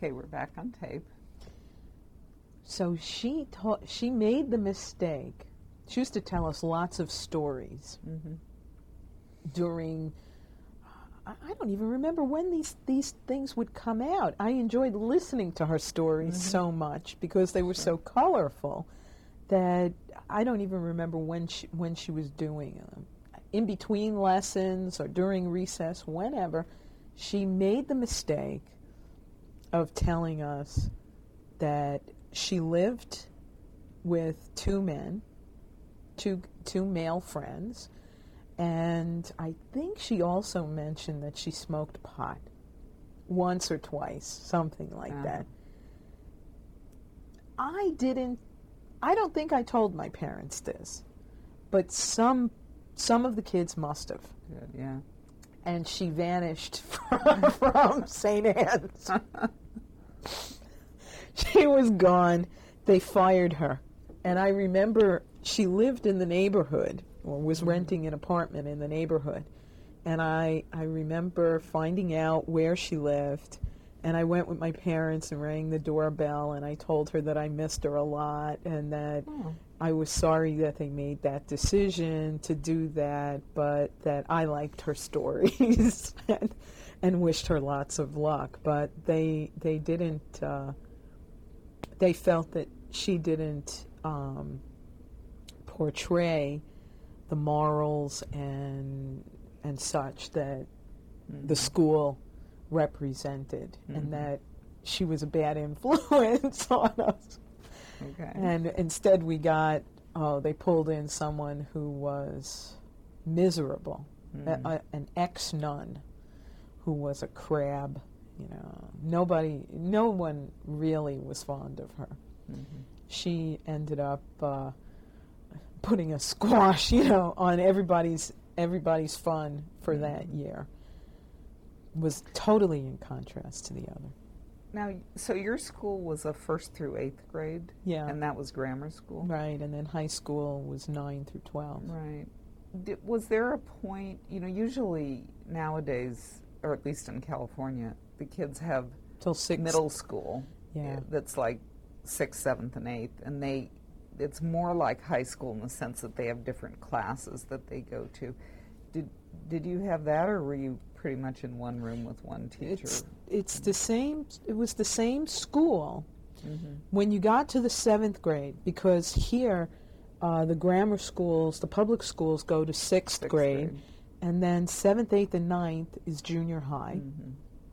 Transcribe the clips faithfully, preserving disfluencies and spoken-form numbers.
Okay, we're back on tape. So she taught, she made the mistake. She used to tell us lots of stories Mm-hmm. during, I I don't even remember when these, these things would come out. I enjoyed listening to her stories Mm-hmm. so much because they were so colorful that I don't even remember when she, when she was doing them. In between lessons or during recess, whenever, she made the mistake of telling us that she lived with two men, two two male friends, and I think she also mentioned that she smoked pot once or twice, something like Uh-huh. that. I didn't, I don't think I told my parents this, but some some of the kids must have. Good, yeah. And she vanished from, from Saint Anne's. She was gone. They fired her. And I remember she lived in the neighborhood, or was Mm-hmm. renting an apartment in the neighborhood. And I, I remember finding out where she lived. And I went with my parents and rang the doorbell, and I told her that I missed her a lot and that Oh. I was sorry that they made that decision to do that, but that I liked her stories and, and wished her lots of luck. But they they didn't. Uh, they felt that she didn't um, portray the morals and and such that Mm-hmm. the school represented, Mhm. and that she was a bad influence on us. Okay. And instead we got, oh, they pulled in someone who was miserable, Mhm. a, a, an ex-nun who was a crab. You know, nobody, no one really was fond of her. Mhm. She ended up uh, putting a squash, you know, on everybody's everybody's fun for that year. Was totally in contrast to the other. Now, so your school was a first through eighth grade? Yeah. And that was grammar school? Right, and then high school was nine through twelve. Right. Did, was there a point, you know, usually nowadays, or at least in California, the kids have Till six. middle school Yeah. uh, that's like sixth, seventh, and eighth, and they it's more like high school in the sense that they have different classes that they go to. Did did you have that, or were you pretty much in one room with one teacher? It's it's the same. It was the same school Mhm. when you got to the seventh grade, because here, uh, the grammar schools, the public schools, go to sixth, Sixth grade, grade. and then seventh, eighth, and ninth is junior high. Mhm.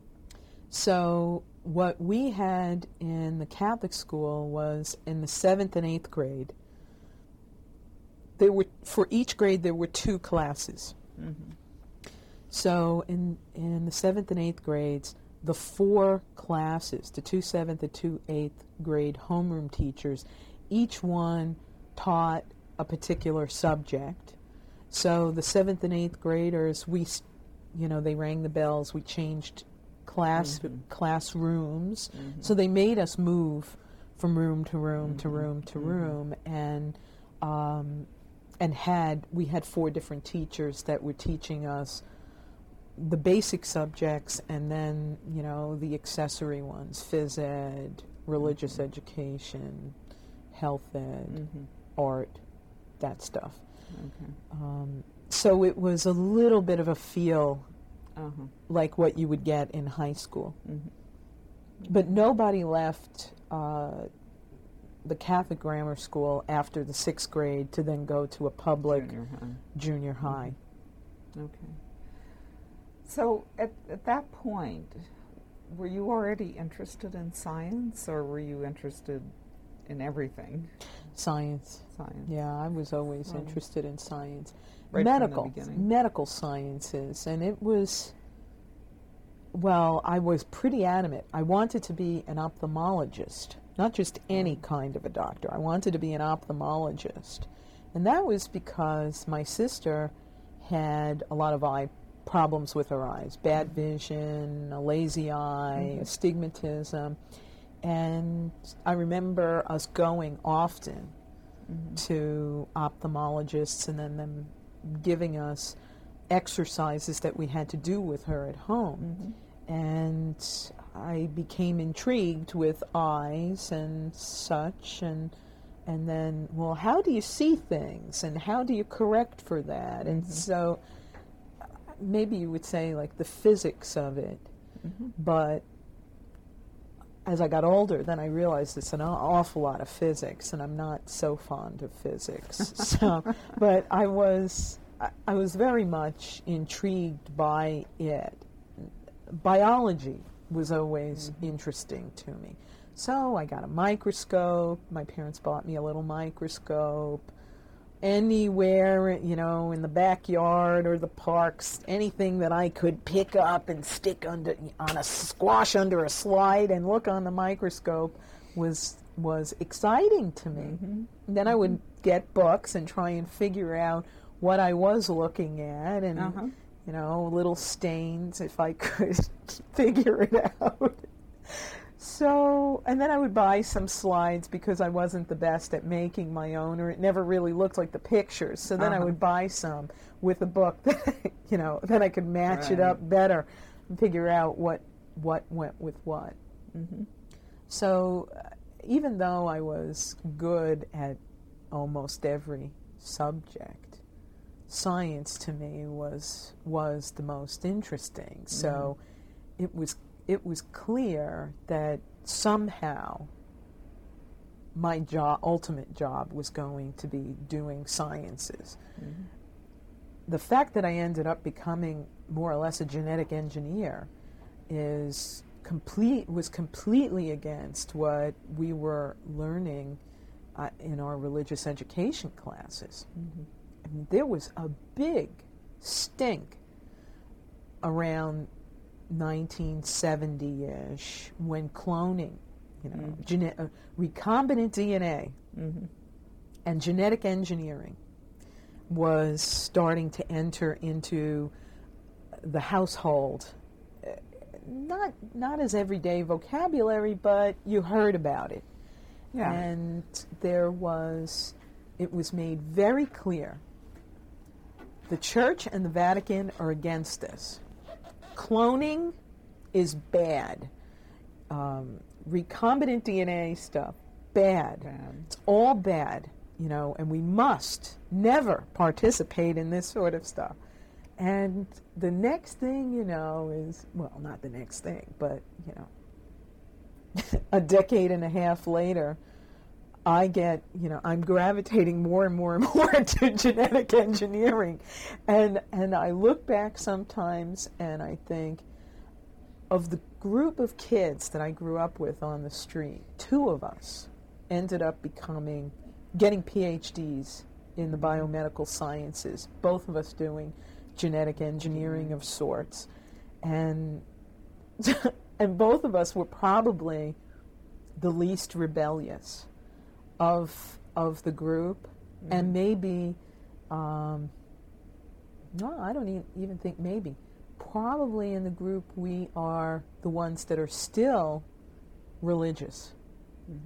So what we had in the Catholic school was in the seventh and eighth grade. There were for each grade there were two classes. Mhm. So in in the seventh and eighth grades, the four classes, the two seventh and two eighth grade homeroom teachers, each one taught a particular subject. So the seventh and eighth graders, we, s- you know, they rang the bells. We changed class Mhm. classrooms. Mhm. So they made us move from room to room to Mhm. room to Mhm. room, and um, and had we had four different teachers that were teaching us the basic subjects, and then, you know, the accessory ones: phys ed, religious Mhm. education, health ed, Mhm. art, that stuff. Okay. Um, so it was a little bit of a feel Uh-huh. like what you would get in high school. Mhm. But nobody left uh, the Catholic grammar school after the sixth grade to then go to a public Junior high. junior high. Okay. So at, at that point, were you already interested in science, or were you interested in everything? Science. Science. Yeah, I was always Oh. interested in science. Right from the medical, beginning. medical sciences, and it was, well, I was pretty adamant. I wanted to be an ophthalmologist, not just any kind of a doctor. I wanted to be an ophthalmologist. And that was because my sister had a lot of eye problems with her eyes, bad vision, a lazy eye, Mhm. astigmatism. And I remember us going often Mhm. to ophthalmologists and then them giving us exercises that we had to do with her at home. Mhm. and I became intrigued with eyes and such, and and then, well, how do you see things, and how do you correct for that? And mm-hmm. so maybe you would say like the physics of it, mm-hmm. but as I got older, then I realized it's an awful lot of physics, and I'm not so fond of physics. So, but I was I, I was very much intrigued by it. Biology was always mm-hmm. interesting to me. So I got a microscope. My parents bought me a little microscope. Anywhere, you know, in the backyard or the parks, anything that I could pick up and stick under on a squash under a slide and look on the microscope was was exciting to me. Mm-hmm. Then I would get books and try and figure out what I was looking at, and uh-huh. you know, little stains if I could figure it out. So, and then I would buy some slides because I wasn't the best at making my own, or it never really looked like the pictures. So then uh-huh. I would buy some with a book that, you know, then I could match right. it up better and figure out what what went with what. Mm-hmm. So uh, even though I was good at almost every subject, science to me was was the most interesting. Mm-hmm. So it was it was clear that somehow my job, ultimate job was going to be doing sciences. Mm-hmm. The fact that I ended up becoming more or less a genetic engineer is complete was completely against what we were learning uh, in our religious education classes. Mm-hmm. I mean, there was a big stink around nineteen seventy-ish when cloning, you know, mm-hmm. gene- uh, recombinant D N A mm-hmm. and genetic engineering was starting to enter into the household. Uh, not not as everyday vocabulary, but you heard about it. Yeah. And there was, it was made very clear, the Church and the Vatican are against this. Cloning is bad. Um, recombinant D N A stuff, bad. bad. It's all bad, you know, and we must never participate in this sort of stuff. And the next thing, you know, is, well, not the next thing, but, you know, a decade and a half later, I get, you know, I'm gravitating more and more and more to genetic engineering. And and I look back sometimes and I think, of the group of kids that I grew up with on the street, two of us ended up becoming, getting P H Ds in the biomedical sciences, both of us doing genetic engineering of sorts. And and both of us were probably the least rebellious of of the group, mm-hmm. and maybe, um, no, I don't even, even think maybe, probably in the group we are the ones that are still religious. Mm-hmm.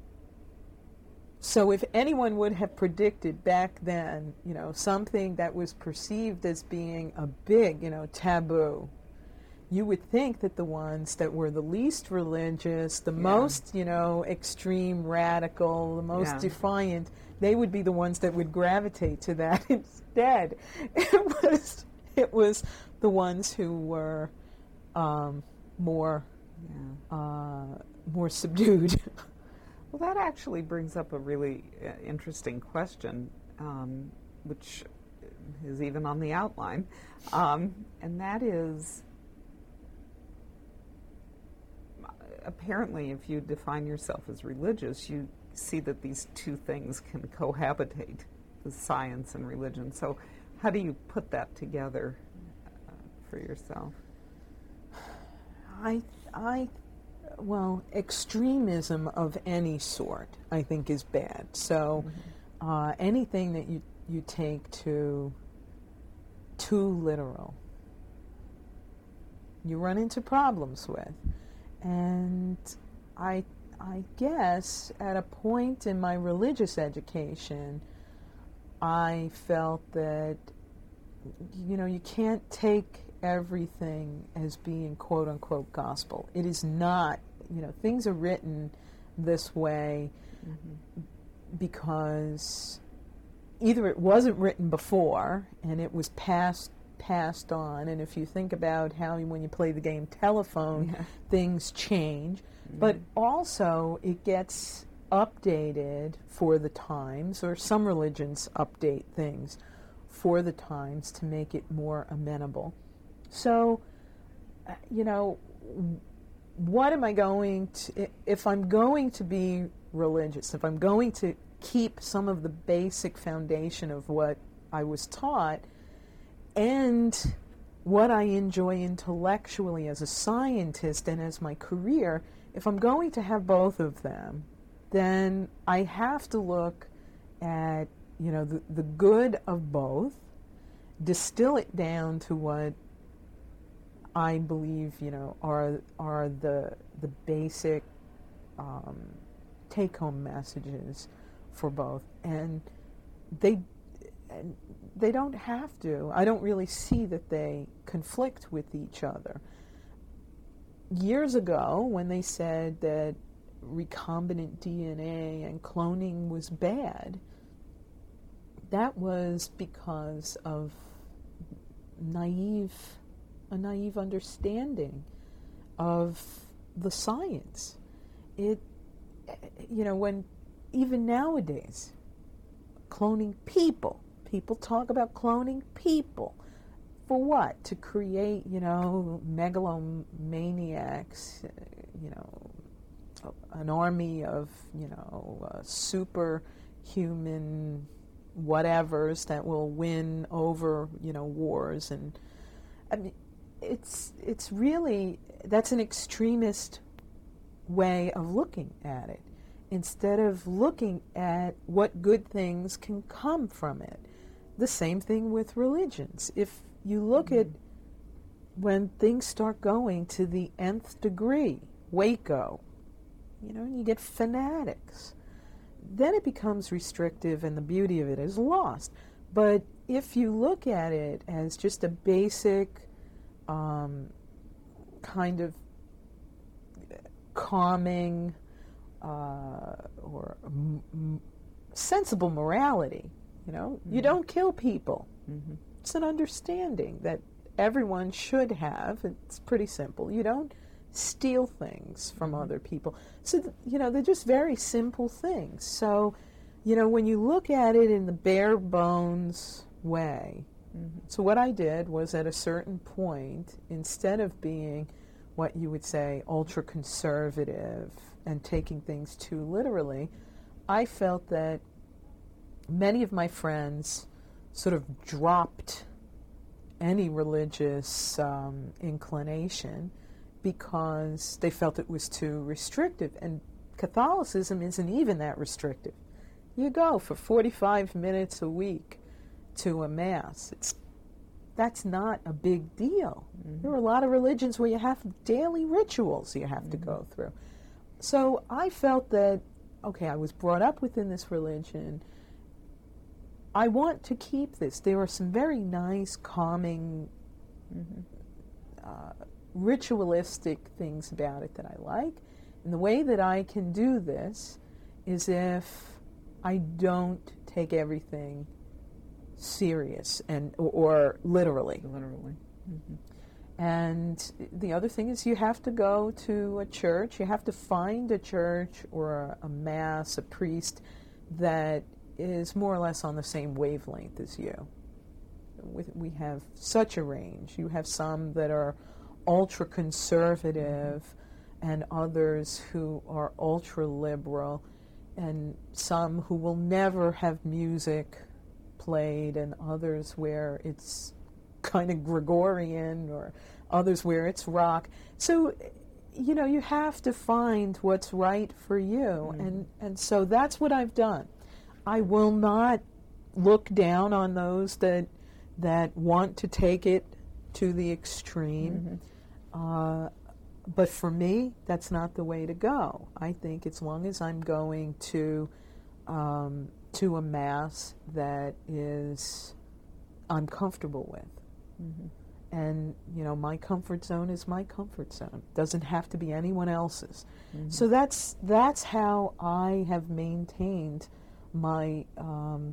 So if anyone would have predicted back then, you know, something that was perceived as being a big, you know, taboo, you would think that the ones that were the least religious, the yeah. most, you know, extreme radical, the most yeah. defiant, they would be the ones that would gravitate to that. Instead, it was it was the ones who were um, more yeah. uh, more subdued. Well, that actually brings up a really uh, interesting question, um, which is even on the outline, um, and that is, apparently, if you define yourself as religious, you see that these two things can cohabitate, the science and religion. So how do you put that together uh, for yourself? I, I, well, extremism of any sort, I think, is bad. So mm-hmm. uh, anything that you, you take to too literal, you run into problems with. And I, I guess at a point in my religious education, I felt that, you know, you can't take everything as being quote unquote gospel. It is not. You know, things are written this way mm-hmm. because either it wasn't written before and it was passed passed on, and if you think about how when you play the game telephone, yeah. things change, mm-hmm. but also it gets updated for the times, or some religions update things for the times to make it more amenable. So, you know, what am I going to, if I'm going to be religious, if I'm going to keep some of the basic foundation of what I was taught and what I enjoy intellectually as a scientist and as my career, if I'm going to have both of them, then I have to look at, you know, the, the good of both, distill it down to what I believe, you know, are are the the basic um, take-home messages for both, and they and they don't have to. I don't really see that they conflict with each other. Years ago, when they said that recombinant D N A and cloning was bad, that was because of naive, a naive understanding of the science. It, you know, when even nowadays, cloning people, people talk about cloning people. For what? To create, you know, megalomaniacs, you know, an army of, you know, uh, superhuman whatevers that will win over, you know, wars. And I mean, it's it's really, that's an extremist way of looking at it, instead of looking at what good things can come from it. The same thing with religions. If you look mm-hmm. at when things start going to the nth degree, Waco, you know, and you get fanatics, then it becomes restrictive and the beauty of it is lost. But if you look at it as just a basic um, kind of calming uh, or m- m- sensible morality, you know, mm-hmm. you don't kill people. Mm-hmm. It's an understanding that everyone should have. It's pretty simple. You don't steal things from mm-hmm. other people. So, th- you know, they're just very simple things. So, you know, when you look at it in the bare bones way, mm-hmm. so what I did was at a certain point, instead of being what you would say ultra-conservative and taking things too literally, I felt that many of my friends sort of dropped any religious um, inclination because they felt it was too restrictive. And Catholicism isn't even that restrictive. You go for forty-five minutes a week to a Mass. It's, that's not a big deal. Mm-hmm. There are a lot of religions where you have daily rituals you have mm-hmm. to go through. So I felt that, okay, I was brought up within this religion. I want to keep this. There are some very nice, calming, mm-hmm. uh, ritualistic things about it that I like. And the way that I can do this is if I don't take everything serious and or, or literally. Literally. Mm-hmm. And the other thing is you have to go to a church. You have to find a church or a, a mass, a priest that is more or less on the same wavelength as you. We have such a range. You have some that are ultra-conservative mm-hmm. and others who are ultra-liberal, and some who will never have music played, and others where it's kind of Gregorian, or others where it's rock. So, you know, you have to find what's right for you, mm-hmm. and, and so that's what I've done. I will not look down on those that that want to take it to the extreme. Mm-hmm. Uh, but for me, that's not the way to go. I think as long as I'm going to um, to a Mass that is I'm comfortable with, mm-hmm. and you know, my comfort zone is my comfort zone. Doesn't have to be anyone else's. Mm-hmm. So that's that's how I have maintained my um,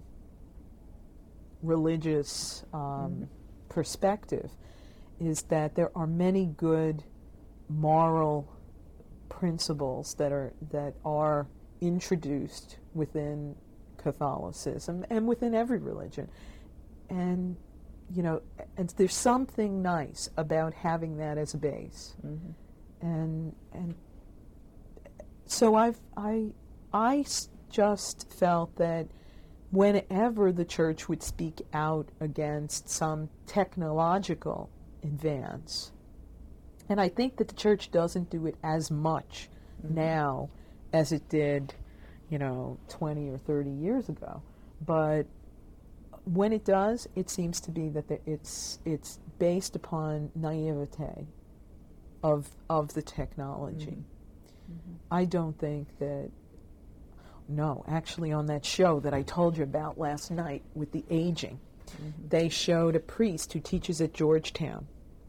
religious um, mm-hmm. perspective, is that there are many good moral principles that are that are introduced within Catholicism and within every religion. And you know, and there's something nice about having that as a base. Mm-hmm. And and so I've I I s- just felt that whenever the church would speak out against some technological advance, and I think that the church doesn't do it as much mm-hmm. now as it did, you know, twenty or thirty years ago, but when it does, it seems to be that the, it's it's based upon naivete of of the technology. Mm-hmm. Mm-hmm. I don't think that. No, actually, on that show that I told you about last night with the aging, mm-hmm. they showed a priest who teaches at Georgetown,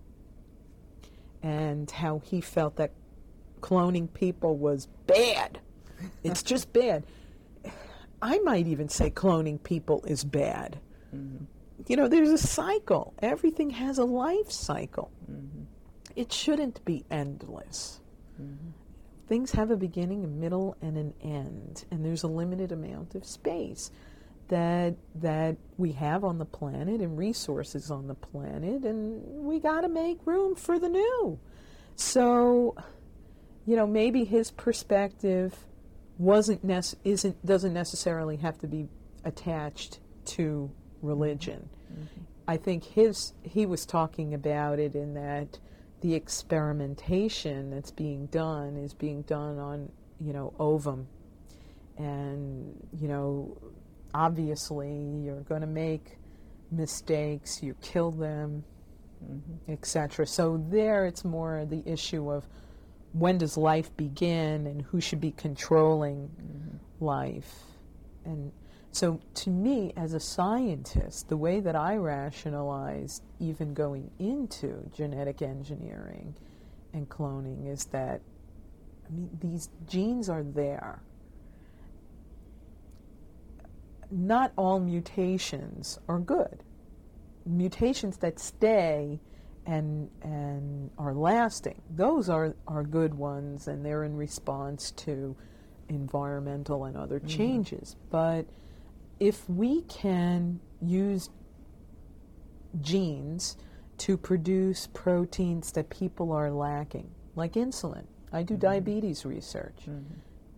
and how he felt that cloning people was bad. It's just bad. I might even say cloning people is bad. Mm-hmm. You know, there's a cycle. Everything has a life cycle. Mm-hmm. It shouldn't be endless. Mm-hmm. Things have a beginning, a middle, and an end, and there's a limited amount of space that that we have on the planet and resources on the planet, and we got to make room for the new. So, you know, maybe his perspective wasn't nec- isn't doesn't necessarily have to be attached to religion. Mm-hmm. I think his he was talking about it in that the experimentation that's being done is being done on, you know, ovum, and you know, obviously you're going to make mistakes, you kill them, mm-hmm. et cetera. So there, it's more the issue of when does life begin and who should be controlling mm-hmm. life. And so to me, as a scientist, the way that I rationalize even going into genetic engineering and cloning is that, I mean, these genes are there. Not all mutations are good. Mutations that stay and and are lasting, those are, are good ones, and they're in response to environmental and other changes. Mm-hmm. But if we can use genes to produce proteins that people are lacking, like insulin, I do mm-hmm. diabetes research. Mm-hmm.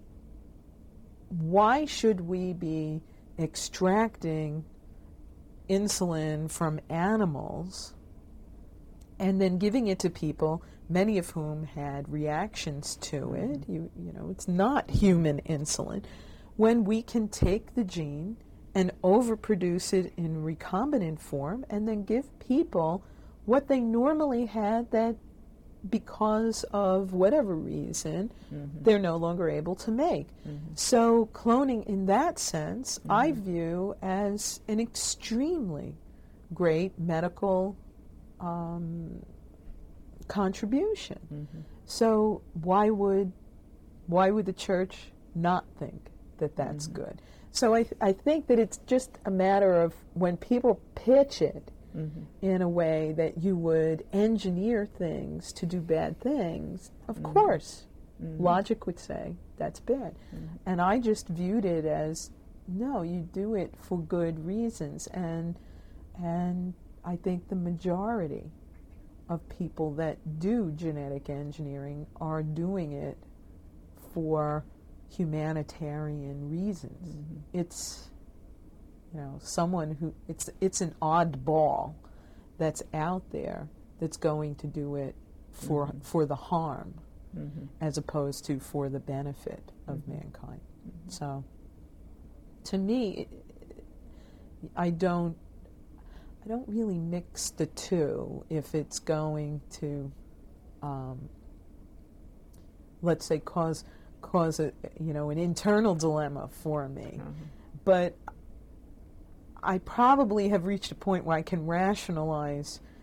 Why should we be extracting insulin from animals and then giving it to people, many of whom had reactions to it? You, you know, it's not human insulin. When we can take the gene and overproduce it in recombinant form and then give people what they normally had that because of whatever reason mm-hmm. they're no longer able to make. Mm-hmm. So cloning in that sense, mm-hmm. I view as an extremely great medical um, contribution. Mm-hmm. So why would why would the church not think that that's mm-hmm. good? So I, th- I think that it's just a matter of when people pitch it mm-hmm. in a way that you would engineer things to do bad things, of mm-hmm. course, mm-hmm. logic would say that's bad. Mm-hmm. And I just viewed it as, no, you do it for good reasons. And and I think the majority of people that do genetic engineering are doing it for humanitarian reasons. Mm-hmm. It's, you know, someone who, it's it's an oddball that's out there that's going to do it for mm-hmm. for the harm mm-hmm. as opposed to for the benefit of mm-hmm. mankind. Mm-hmm. So to me, I don't I don't really mix the two if it's going to um, let's say cause cause a, you know, an internal dilemma for me. Mm-hmm. But I probably have reached a point where I can rationalize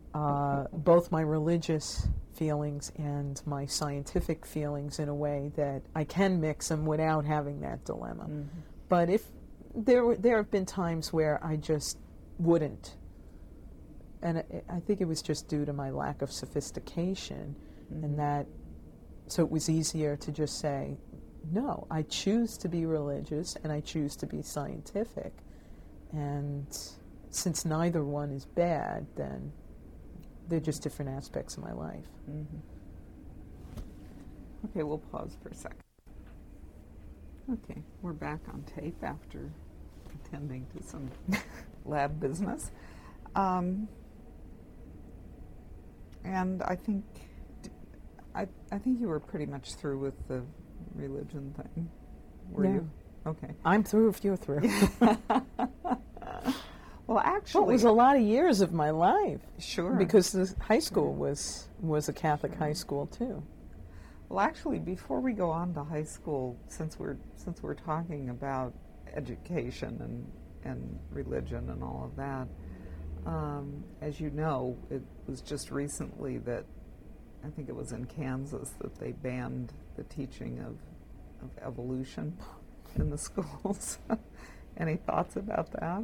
uh, both my religious feelings and my scientific feelings in a way that I can mix them without having that dilemma. Mm-hmm. But if there were, there have been times where I just wouldn't, and I, I think it was just due to my lack of sophistication, mm-hmm. and that, so it was easier to just say, no, I choose to be religious and I choose to be scientific, and since neither one is bad, then they're just different aspects of my life. Mm-hmm. Okay, we'll pause for a second. Okay, we're back on tape after attending to some lab business. Um, and I think I, I think you were pretty much through with the religion thing. Were yeah. you? Okay. I'm through if you're through. Well, actually, well, it was a lot of years of my life. Sure. Because the high school was was a Catholic Sure. high school too. Well, actually, before we go on to high school, since we're since we're talking about education and and religion and all of that, um, as you know, it was just recently that I think it was in Kansas that they banned the teaching of of evolution in the schools. Any thoughts about that?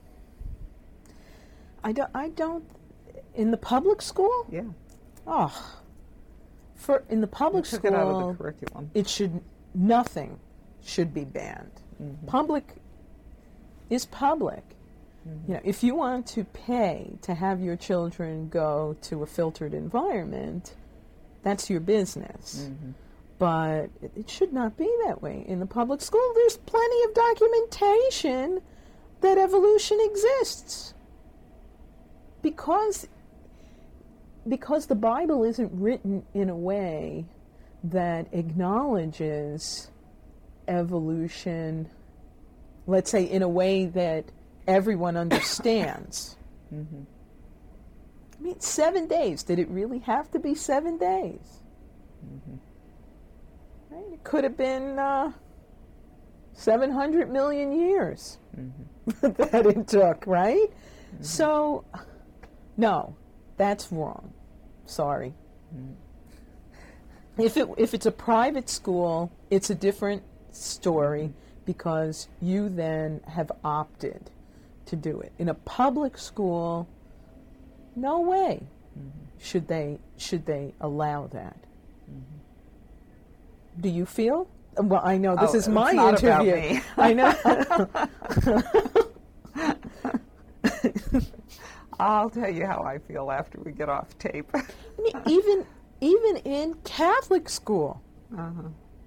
I don't. I don't. In the public school? Yeah. Oh, for in the public They took school, it out of the curriculum. it should nothing should be banned. Mm-hmm. Public is public. Mm-hmm. You know, if you want to pay to have your children go to a filtered environment, that's your business. Mm-hmm. But it, it should not be that way. In the public school, there's plenty of documentation that evolution exists. Because because the Bible isn't written in a way that acknowledges evolution, let's say in a way that everyone understands. Mm-hmm. I mean, seven days. Did it really have to be seven days? Mm-hmm. Right? It could have been uh, seven hundred million years Mm-hmm. that it took, right? Mm-hmm. So, no, that's wrong. Sorry. Mm-hmm. If it if it's a private school, it's a different story because you then have opted to do it. In a public school, no way Mm-hmm. should they should they allow that. Mm-hmm. Do you feel? Well, I know this Oh, is my it's not about interview. me. I know. I'll tell you how I feel after we get off tape. I mean, even even in Catholic school, uh-huh.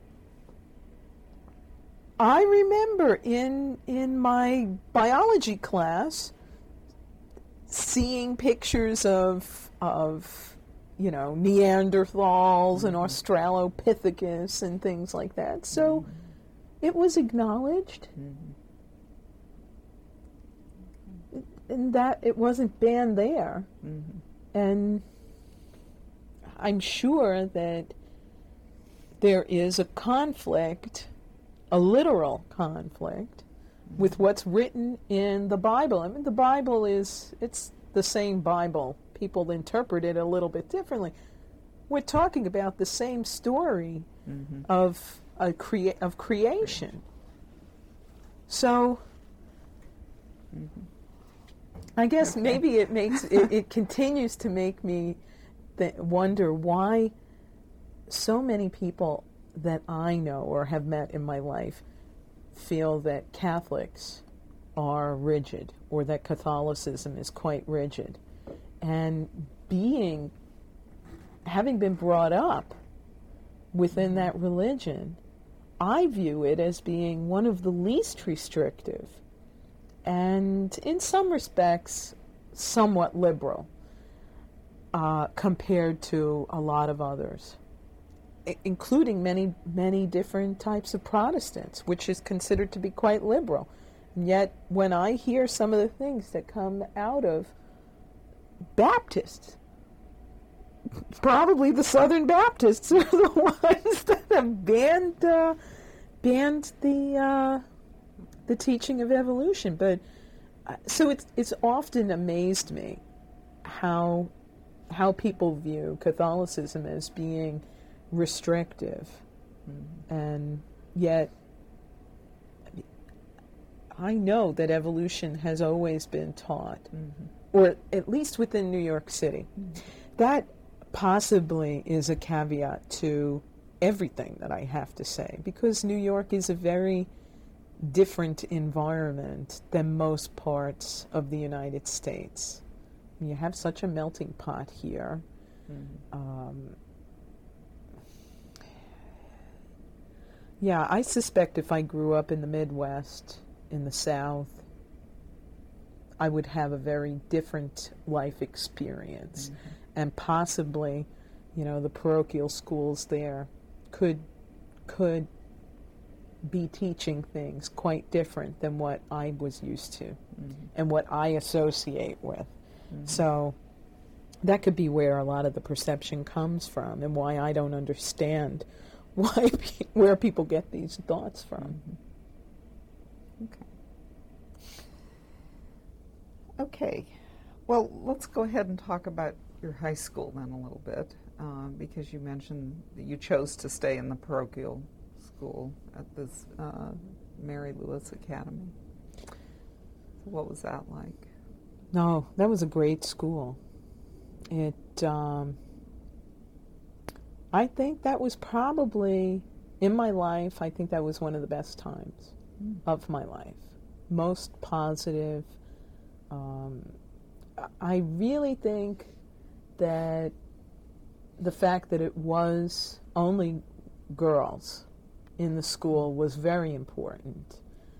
I remember in in my biology class seeing pictures of of you know Neanderthals and Australopithecus and things like that. So Mm-hmm. it was acknowledged, Mm-hmm. and that it wasn't banned there. Mm-hmm. And I'm sure that there is a conflict, a literal conflict, with what's written in the Bible. I mean, the Bible is, it's the same Bible. People interpret it a little bit differently. We're talking about the same story Mm-hmm. of a crea- of creation. So, Mm-hmm. I guess Okay. maybe it makes it, it continues to make me th- wonder why so many people that I know or have met in my life feel that Catholics are rigid or that Catholicism is quite rigid. And being, having been brought up within that religion, I view it as being one of the least restrictive and, in some respects, somewhat liberal uh, compared to a lot of others, I- including many, many different types of Protestants, which is considered to be quite liberal. And yet, when I hear some of the things that come out of Baptists, probably the Southern Baptists are the ones that have banned uh, banned the uh, the teaching of evolution. But uh, so it's it's often amazed me how how people view Catholicism as being restrictive. Mm-hmm. And yet, I know that evolution has always been taught, mm-hmm. or at least within New York City. Mm-hmm. That possibly is a caveat to everything that I have to say, because New York is a very different environment than most parts of the United States. You have such a melting pot here. Mm-hmm. Um, yeah, I suspect if I grew up in the Midwest, in the South, I would have a very different life experience. Mm-hmm. And possibly, you know, the parochial schools there could could be teaching things quite different than what I was used to, mm-hmm. and what I associate with. Mm-hmm. So that could be where a lot of the perception comes from, and why I don't understand why pe- where people get these thoughts from. Mm-hmm. Okay. Okay. Well, let's go ahead and talk about your high school then a little bit, uh, because you mentioned that you chose to stay in the parochial school at this uh, Mary Louis Academy. What was that like? No, that was a great school. It, um, I think that was probably, in my life, I think that was one of the best times mm. of my life. Most positive. Um, I really think that the fact that it was only girls in the school was very important.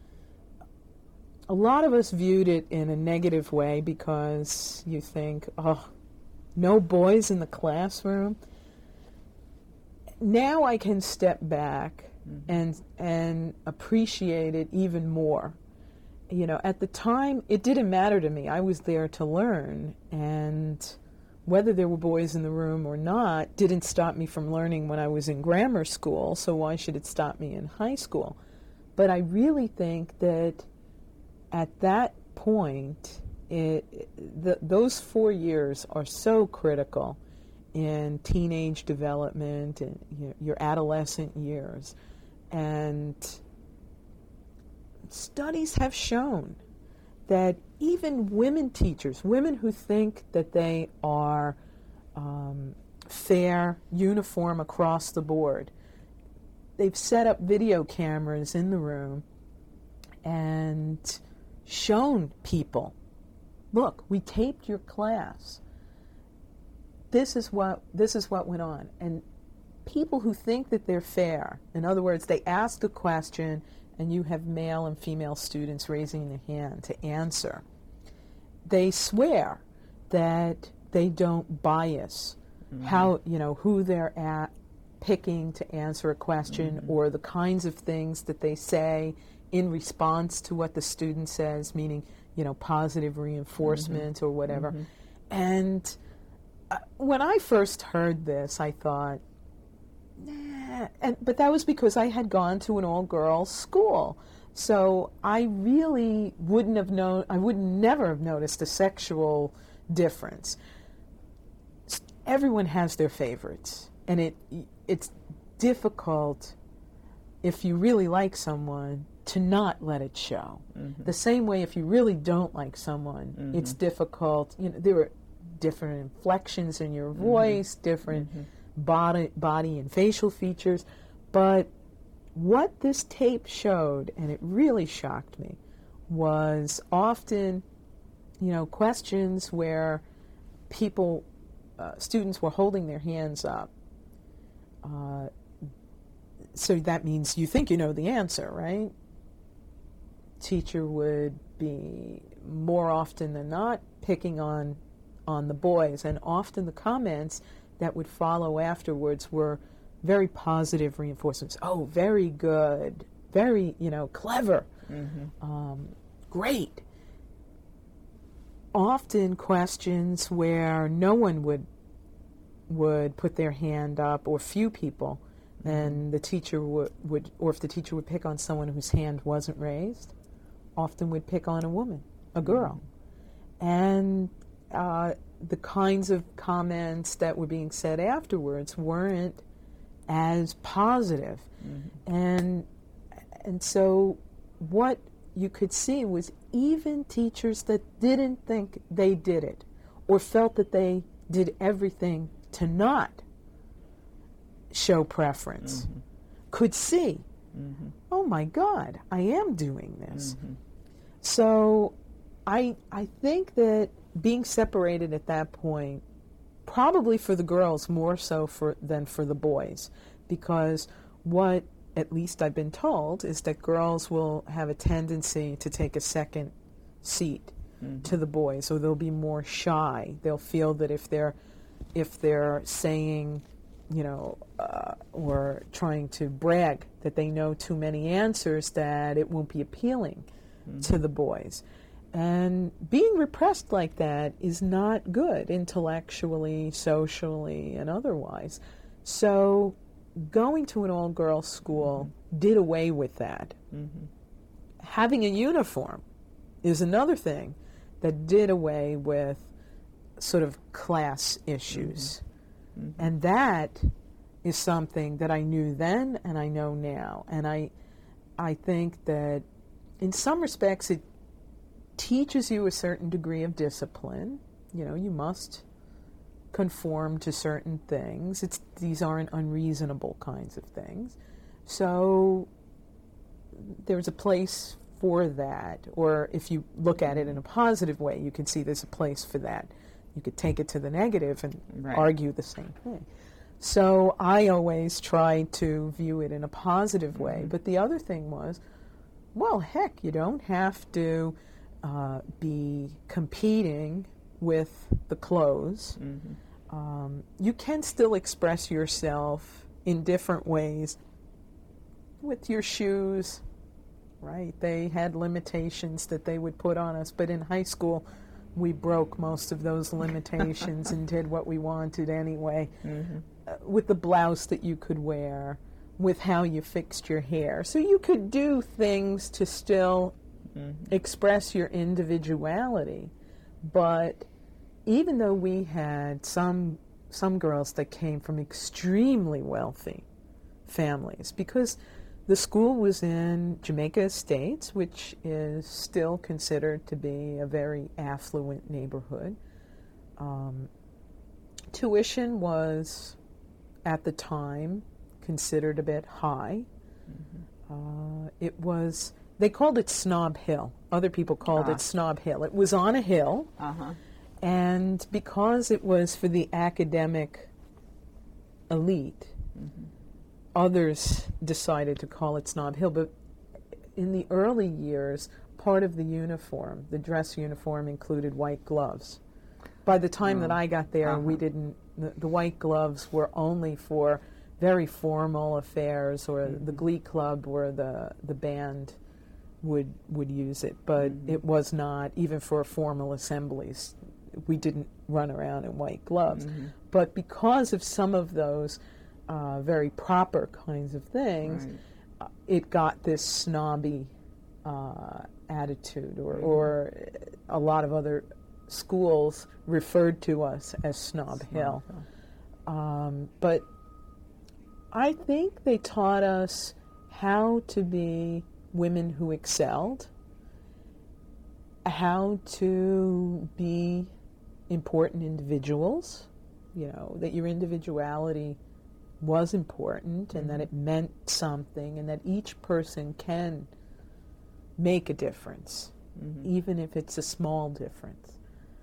A lot of us viewed it in a negative way because you think, oh, no boys in the classroom. Now I can step back mm-hmm. and and appreciate it even more. You know, at the time, it didn't matter to me. I was there to learn, and whether there were boys in the room or not didn't stop me from learning when I was in grammar school, so why should it stop me in high school? But I really think that at that point, it, the, those four years are so critical in teenage development and you know, your adolescent years. And studies have shown that even women teachers, women who think that they are um, fair, uniform across the board, they've set up video cameras in the room and shown people, look, we taped your class. This is what this is what went on. And people who think that they're fair, in other words, they ask a question and you have male and female students raising their hand to answer, they swear that they don't bias mm-hmm. how, you know, who they're at picking to answer a question mm-hmm. or the kinds of things that they say in response to what the student says, meaning, you know, positive reinforcement mm-hmm. or whatever. Mm-hmm. And uh, when I first heard this, I thought, nah. And, but that was because I had gone to an all-girls school. So I really wouldn't have known, I would never have noticed a sexual difference. Everyone has their favorites. And it it's difficult, if you really like someone, to not let it show. Mm-hmm. The same way if you really don't like someone, mm-hmm. it's difficult. You know, there are different inflections in your voice, mm-hmm. different mm-hmm. body, body and facial features. But what this tape showed, and it really shocked me, was often, you know, questions where people, uh, students were holding their hands up. Uh, so that means you think you know the answer, right? Teacher would be more often than not picking on on the boys, and often the comments that would follow afterwards were very positive reinforcements. Oh, very good, very, you know, clever, mm-hmm. um, great. Often questions where no one would would put their hand up, or few people, and the teacher would, would or if the teacher would pick on someone whose hand wasn't raised, often would pick on a woman, a girl. Mm-hmm. And uh, the kinds of comments that were being said afterwards weren't as positive. Mm-hmm. And and so what you could see was even teachers that didn't think they did it or felt that they did everything to not show preference mm-hmm. could see, mm-hmm. oh my God, I am doing this. Mm-hmm. So I I think that being separated at that point, probably for the girls more so for than for the boys, because what at least I've been told is that girls will have a tendency to take a second seat mm-hmm. to the boys, or they'll be more shy. They'll feel that if they're if they're saying, you know, uh, or trying to brag that they know too many answers, that it won't be appealing mm-hmm. to the boys. And being repressed like that is not good intellectually, socially, and otherwise. So going to an all-girls school mm-hmm. did away with that. Mm-hmm. Having a uniform is another thing that did away with sort of class issues. Mm-hmm. Mm-hmm. And that is something that I knew then and I know now. And I, I think that in some respects it teaches you a certain degree of discipline. You know, you must conform to certain things. It's these aren't unreasonable kinds of things. So there's a place for that. Or if you look at it in a positive way, you can see there's a place for that. You could take it to the negative and right. argue the same thing. So I always try to view it in a positive way. Mm-hmm. But the other thing was, well, heck, you don't have to uh, be competing with the clothes. Mm-hmm. Um, you can still express yourself in different ways with your shoes, right? They had limitations that they would put on us, but in high school, we broke most of those limitations and did what we wanted anyway. Mm-hmm. Uh, with the blouse that you could wear, with how you fixed your hair. So you could do things to still mm-hmm. express your individuality. But even though we had some some girls that came from extremely wealthy families, because the school was in Jamaica Estates, which is still considered to be a very affluent neighborhood. Um, tuition was, at the time, considered a bit high. Mm-hmm. Uh, it was, they called it Snob Hill. Other people called ah. it Snob Hill. It was on a hill, uh-huh. and because it was for the academic elite, mm-hmm. others decided to call it Snob Hill. But in the early years, part of the uniform, the dress uniform, included white gloves. By the time oh. that I got there, uh-huh. we didn't, the, the white gloves were only for very formal affairs, or mm-hmm. the glee club or the, the band would would use it. But mm-hmm. it was not, even for formal assemblies, we didn't run around in white gloves. Mm-hmm. But because of some of those Uh, very proper kinds of things, right. uh, it got this snobby uh, attitude, or, mm-hmm. or a lot of other schools referred to us as Snob, Snob Hill. Hill. Um, but I think they taught us how to be women who excelled, how to be important individuals, you know, that your individuality was important, mm-hmm. and that it meant something, and that each person can make a difference, mm-hmm. even if it's a small difference.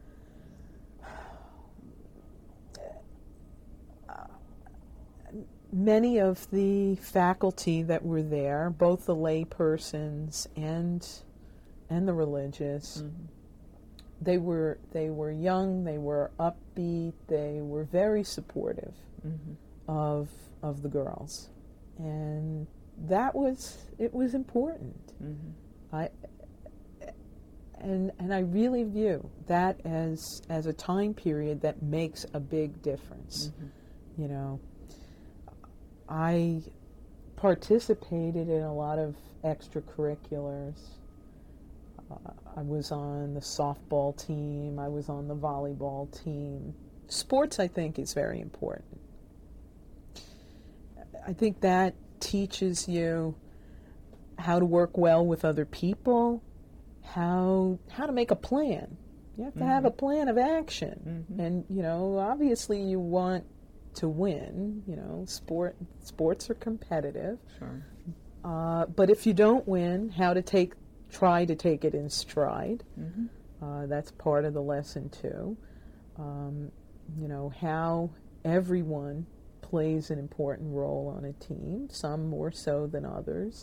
Uh, many of the faculty that were there, both the lay persons and and the religious, mm-hmm. they were they were young, they were upbeat, they were very supportive. Mm-hmm. of of the girls, and that was it was important. Mm-hmm. I and and I really view that as as a time period that makes a big difference. Mm-hmm. You know, I participated in a lot of extracurriculars. Uh, I was on the softball team. I was on the volleyball team. Sports, I think, is very important. I think that teaches you how to work well with other people, how how to make a plan. You have to mm-hmm. have a plan of action. Mm-hmm. And, you know, obviously you want to win. You know, sport sports are competitive. Sure. Uh, but if you don't win, how to take try to take it in stride. Mm-hmm. Uh, that's part of the lesson, too. Um, you know, how everyone plays an important role on a team, some more so than others.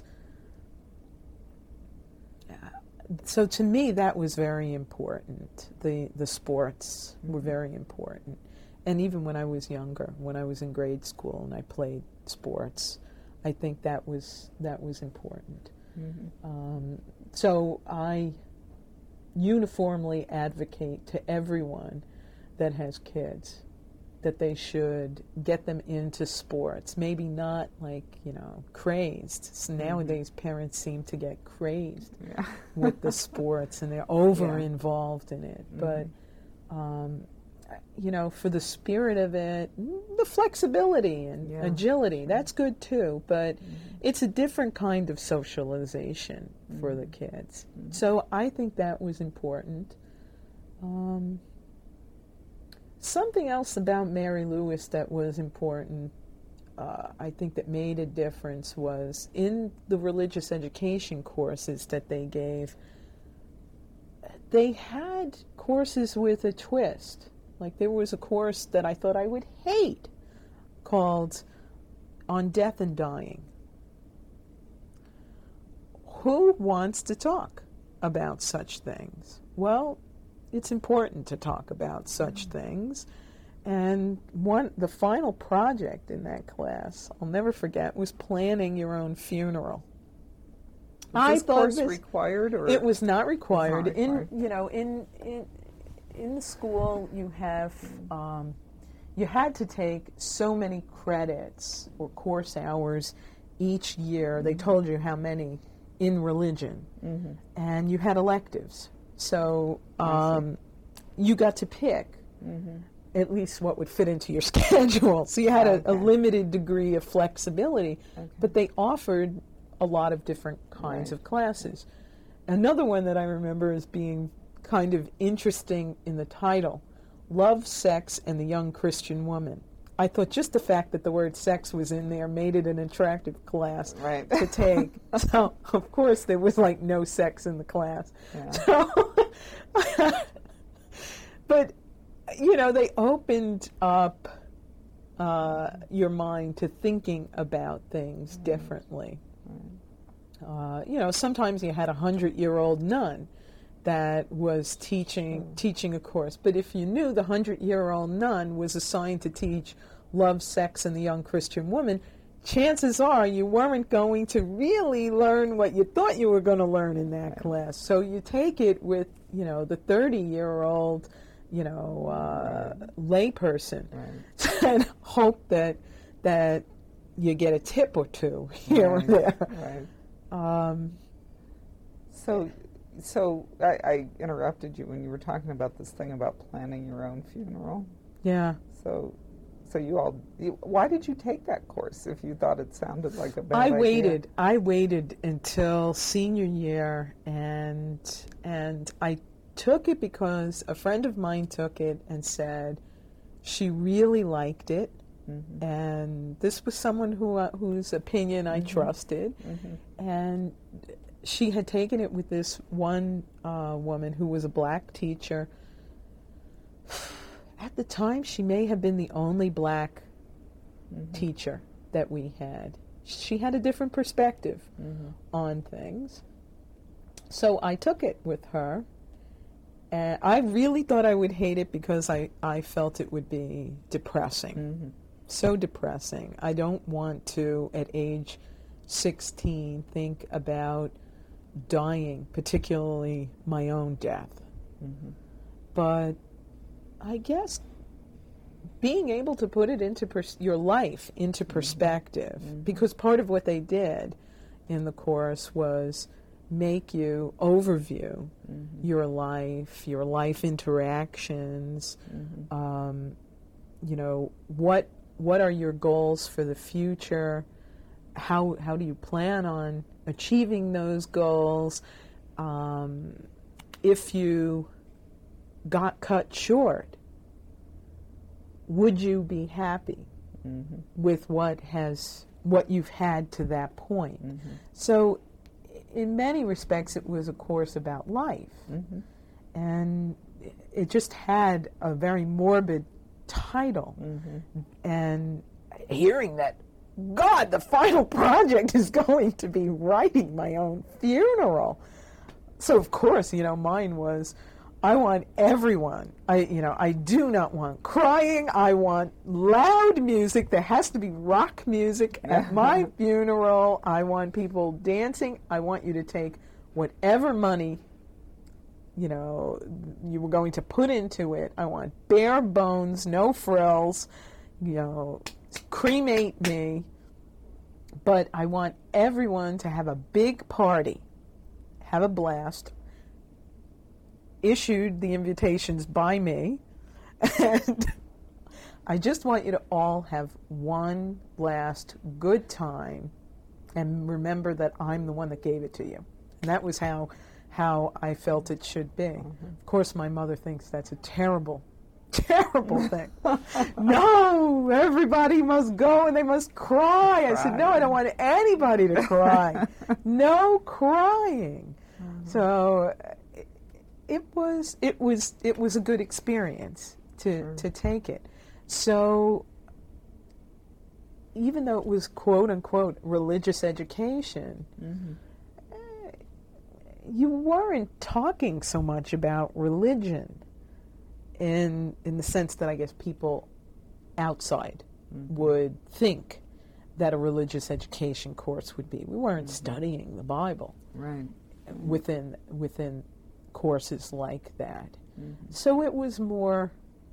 So to me, that was very important. The the sports were very important. And even when I was younger, when I was in grade school and I played sports, I think that was that was important. Mm-hmm. Um, so I uniformly advocate to everyone that has kids that they should get them into sports. Maybe not like, you know, crazed. So nowadays mm-hmm. parents seem to get crazed yeah. with the sports and they're over yeah. involved in it. Mm-hmm. But, um, you know, for the spirit of it, the flexibility and yeah. agility, that's good too. But mm-hmm. it's a different kind of socialization mm-hmm. for the kids. Mm-hmm. So I think that was important. Um, Something else about Mary Lewis that was important, uh, I think that made a difference, was in the religious education courses that they gave, they had courses with a twist. Like there was a course that I thought I would hate called On Death and Dying. Who wants to talk about such things? Well, it's important to talk about such things. And one, the final project in that class, I'll never forget, was planning your own funeral. Was I this thought course this, required, or it was not required. It's not required. In you know, in in in the school, you have um, you had to take so many credits or course hours each year. They told you how many in religion, mm-hmm. and you had electives. So um, you got to pick mm-hmm. at least what would fit into your schedule. So you had a, okay. a limited degree of flexibility, okay. but they offered a lot of different kinds right. of classes. Another one that I remember as being kind of interesting in the title, Love, Sex, and the Young Christian Woman. I thought just the fact that the word sex was in there made it an attractive class right. to take. So, of course, there was like no sex in the class. Yeah. So, but, you know, they opened up uh, your mind to thinking about things right. differently. Right. Uh, you know, sometimes you had a hundred-year-old nun that was teaching mm. teaching a course. But if you knew the hundred-year-old nun was assigned to teach Love, Sex, and the Young Christian Woman, chances are you weren't going to really learn what you thought you were going to learn in that right. class. So you take it with, you know, the thirty-year-old, you know, uh, right. layperson right. and hope that that you get a tip or two here right. or there. Right. Um, so... So I, I interrupted you when you were talking about this thing about planning your own funeral. Yeah. So, so you all, you, why did you take that course if you thought it sounded like a bad I idea? waited. I waited until senior year, and and I took it because a friend of mine took it and said she really liked it, mm-hmm. and this was someone who uh, whose opinion I mm-hmm. trusted, mm-hmm. and she had taken it with this one uh, woman who was a black teacher. At the time, she may have been the only black mm-hmm. teacher that we had. She had a different perspective mm-hmm. on things. So I took it with her. And I really thought I would hate it because I, I felt it would be depressing. Mm-hmm. So depressing. I don't want to, at age sixteen, think about dying, particularly my own death. Mm-hmm. But I guess being able to put it into pers- your life into perspective, mm-hmm. because part of what they did in the course was make you overview Mm-hmm. your life, your life interactions. Mm-hmm. Um, you know, what what are your goals for the future? How how do you plan on achieving those goals? Um, if you got cut short, would you be happy Mm-hmm. with what has what you've had to that point? Mm-hmm. So, in many respects, it was a course about life, Mm-hmm. and it just had a very morbid title. Mm-hmm. And hearing that, God, the final project is going to be writing my own funeral. So of course, you know, mine was, I want everyone. I, you know, I do not want crying. I want loud music. There has to be rock music at my funeral. I want people dancing. I want you to take whatever money, you know, you were going to put into it. I want bare bones, no frills, you know, cremate me. But I want everyone to have a big party, have a blast. Issued the invitations by me, and I just want you to all have one last good time, and remember that I'm the one that gave it to you. And that was how how I felt it should be. Mm-hmm. Of course, my mother thinks that's a terrible, terrible thing. No, everybody must go and they must cry. I said, no, I don't want anybody to cry. No crying. Mm-hmm. So it was it was it was a good experience to sure. to take it. So even though it was quote unquote religious education, mm-hmm. uh, you weren't talking so much about religion in in the sense that I guess people outside mm-hmm. would think that a religious education course would be. We weren't mm-hmm. studying the Bible right within within courses like that. Mm-hmm. So it was more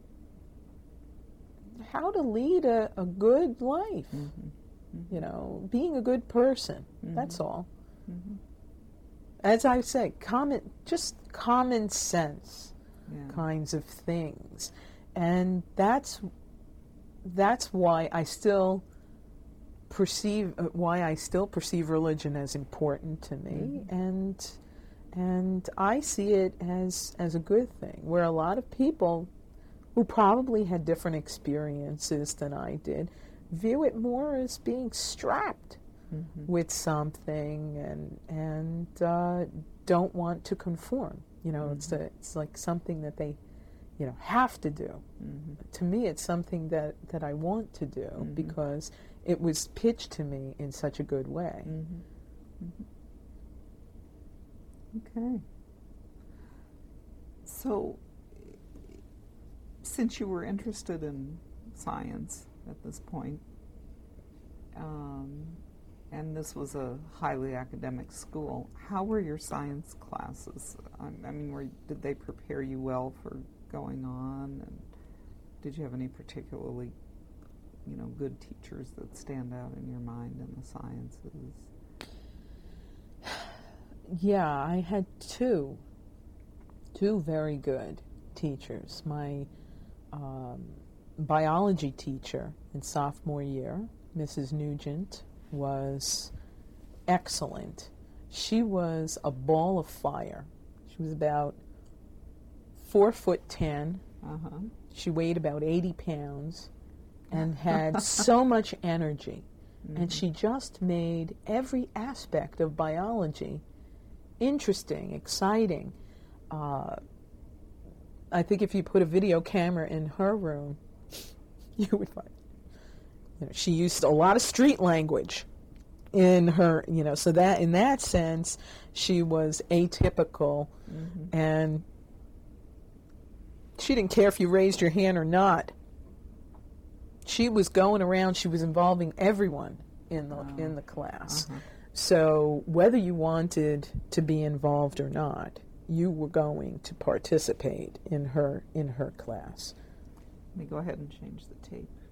how to lead a, a good life, mm-hmm. Mm-hmm. you know, being a good person. Mm-hmm. That's all. Mm-hmm. As I say, common, just common sense yeah. kinds of things. And that's that's why I still perceive, uh, why I still perceive religion as important to me. Mm-hmm. And And I see it as, as a good thing, where a lot of people who probably had different experiences than I did view it more as being strapped mm-hmm. with something and and uh, don't want to conform. You know, mm-hmm. it's a, it's like something that they, you know, have to do. Mm-hmm. To me, it's something that, that I want to do mm-hmm. because it was pitched to me in such a good way. Mm-hmm. Mm-hmm. Okay. So, since you were interested in science at this point, um, and this was a highly academic school, how were your science classes? I, I mean, were, did they prepare you well for going on? And did you have any particularly, you know, good teachers that stand out in your mind in the sciences? Yeah, I had two, two very good teachers. My um, biology teacher in sophomore year, Missus Nugent, was excellent. She was a ball of fire. She was about four foot ten. Uh-huh. She weighed about eighty pounds and had so much energy. Mm-hmm. And she just made every aspect of biology interesting, exciting. Uh, I think if you put a video camera in her room, you would find, you know, she used a lot of street language in her, you know, so that in that sense, she was atypical, mm-hmm. and she didn't care if you raised your hand or not. She was going around, she was involving everyone in the, oh. in the class. Uh-huh. So whether you wanted to be involved or not, you were going to participate in her in her class. Let me go ahead and change the tape.